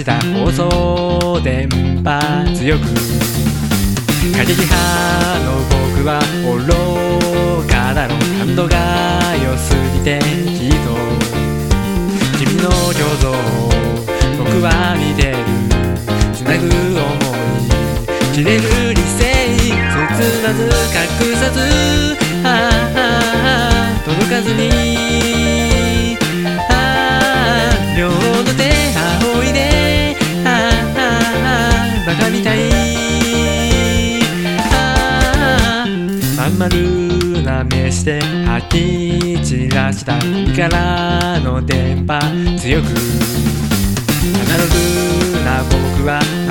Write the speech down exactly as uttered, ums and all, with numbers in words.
した放送電波強く過激派の僕は愚かだろう。感度が良すぎてきっと君の表情を僕は見てる。つなぐ想い切れる理性包まず隠さずああ届かずにああ両の手仰いでああバカみたいああまん丸な目して吐き散らした首からの電波強くアナログな僕は